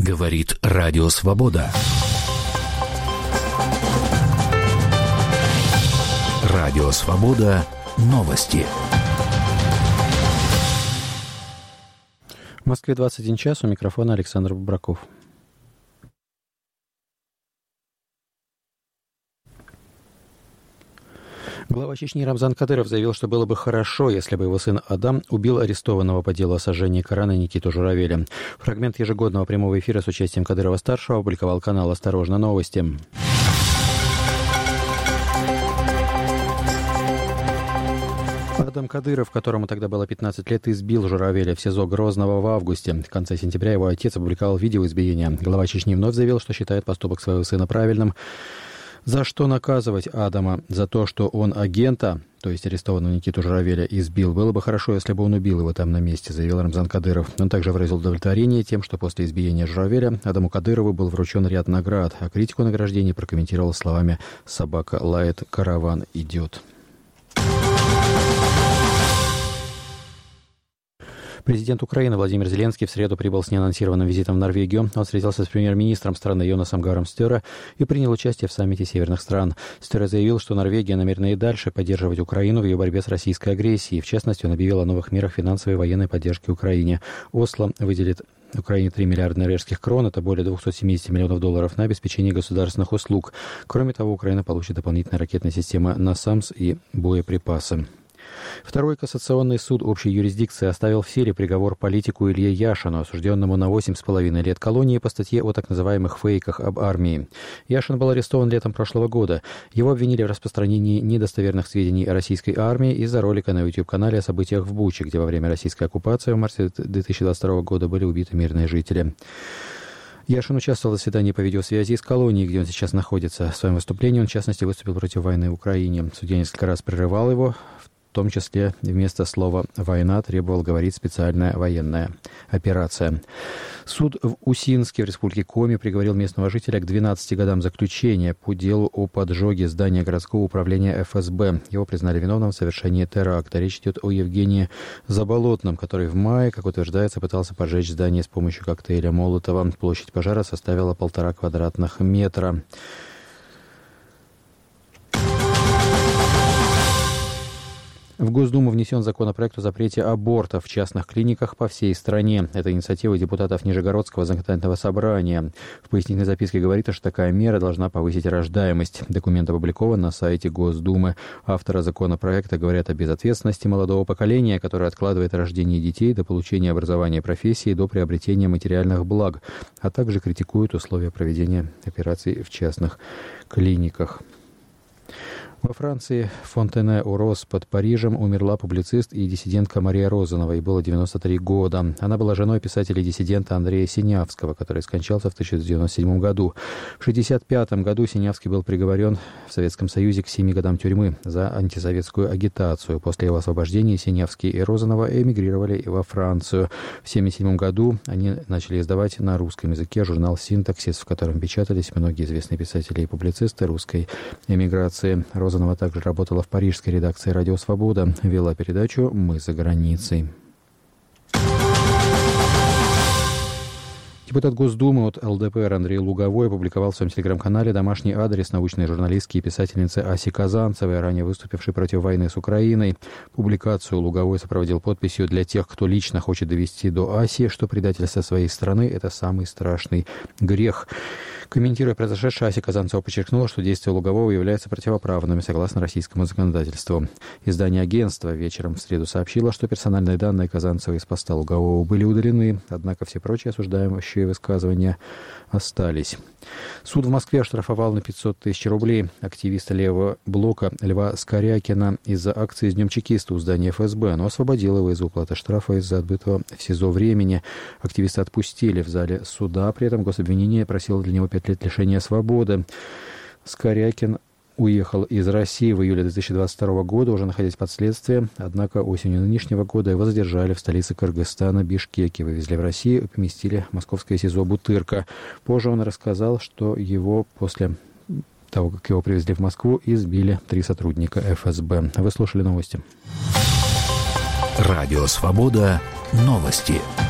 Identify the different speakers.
Speaker 1: Говорит Радио Свобода. Радио Свобода. Новости.
Speaker 2: В Москве 21 час. У микрофона Александр Бобраков. Глава Чечни Рамзан Кадыров заявил, что было бы хорошо, если бы его сын Адам убил арестованного по делу о сожжении Корана Никиту Журавеля. Фрагмент ежегодного прямого эфира с участием Кадырова-старшего опубликовал канал «Осторожно, новости». Адам Кадыров, которому тогда было 15 лет, избил Журавеля в СИЗО Грозного в августе. В конце сентября его отец опубликовал видео избиения. Глава Чечни вновь заявил, что считает поступок своего сына правильным. За что наказывать Адама? За то, что он агента, то есть арестованного Никиту Журавеля, избил. Было бы хорошо, если бы он убил его там на месте, заявил Рамзан Кадыров. Он также выразил удовлетворение тем, что после избиения Журавеля Адаму Кадырову был вручен ряд наград, а критику награждения прокомментировал словами «Собака лает, караван идет». Президент Украины Владимир Зеленский в среду прибыл с неанонсированным визитом в Норвегию. Он встретился с премьер-министром страны Йонасом Гаром Стøre и принял участие в саммите северных стран. Стøre заявил, что Норвегия намерена и дальше поддерживать Украину в ее борьбе с российской агрессией. В частности, он объявил о новых мерах финансовой и военной поддержки Украине. Осло выделит Украине 3 миллиарда норвежских крон, это более 270 миллионов долларов, на обеспечение государственных услуг. Кроме того, Украина получит дополнительные ракетные системы «Насамс» и боеприпасы. Второй кассационный суд общей юрисдикции оставил в силе приговор политику Илье Яшину, осужденному на 8,5 лет колонии по статье о так называемых фейках об армии. Яшин был арестован летом прошлого года. Его обвинили в распространении недостоверных сведений о российской армии из-за ролика на YouTube-канале о событиях в Буче, где во время российской оккупации в марте 2022 года были убиты мирные жители. Яшин участвовал в заседании по видеосвязи из колонии, где он сейчас находится. В своем выступлении он, в частности, выступил против войны в Украине. Судья несколько раз прерывал его, в том числе вместо слова «война» требовал говорить «специальная военная операция». Суд в Усинске в республике Коми приговорил местного жителя к 12 годам заключения по делу о поджоге здания городского управления ФСБ. Его признали виновным в совершении теракта. Речь идет о Евгении Заболотном, который в мае, как утверждается, пытался поджечь здание с помощью коктейля Молотова. Площадь пожара составила 1,5 квадратных метра. В Госдуму внесен законопроект о запрете абортов в частных клиниках по всей стране. Это инициатива депутатов Нижегородского законодательного собрания. В пояснительной записке говорится, что такая мера должна повысить рождаемость. Документ опубликован на сайте Госдумы. Авторы законопроекта говорят о безответственности молодого поколения, которое откладывает рождение детей до получения образования и профессии, до приобретения материальных благ, а также критикуют условия проведения операций в частных клиниках. Во Франции, в Фонтене-у-Рос под Парижем, умерла публицист и диссидентка Мария Розанова, ей было 93 года. Она была женой писателя и диссидента Андрея Синявского, который скончался в 1997 году. В 1965 году Синявский был приговорен в Советском Союзе к 7 годам тюрьмы за антисоветскую агитацию. После его освобождения Синявский и Розанова эмигрировали во Францию. В 1977 году они начали издавать на русском языке журнал «Синтаксис», в котором печатались многие известные писатели и публицисты русской эмиграции. Розанова также работала в парижской редакции «Радио Свобода», вела передачу «Мы за границей». Депутат Госдумы от ЛДПР Андрей Луговой опубликовал в своем телеграм-канале домашний адрес научной журналистки и писательницы Аси Казанцевой, ранее выступившей против войны с Украиной. Публикацию Луговой сопроводил подписью: «Для тех, кто лично хочет довести до Аси, что предательство своей страны – это самый страшный грех». Комментируя произошедшее, Ася Казанцева подчеркнула, что действия Лугового являются противоправными согласно российскому законодательству. Издание агентства вечером в среду сообщило, что персональные данные Казанцевой из поста Лугового были удалены, однако все прочие осуждаемые высказывания остались. Суд в Москве оштрафовал на 500 тысяч рублей активиста левого блока Льва Скорякина из-за акции с Днем чекиста у здания ФСБ, но освободил его из уплаты штрафа из-за отбытого в СИЗО времени. Активиста отпустили в зале суда, при этом гособвинение просило для него 5 лет лишения свободы. Скорякин уехал из России в июле 2022 года, уже находясь под следствием. Однако осенью нынешнего года его задержали в столице Кыргызстана, Бишкеке. Вывезли в Россию и поместили в московское СИЗО Бутырка. Позже он рассказал, что его после того, как его привезли в Москву, избили 3 сотрудника ФСБ. Вы слушали новости.
Speaker 1: Радио Свобода. Новости.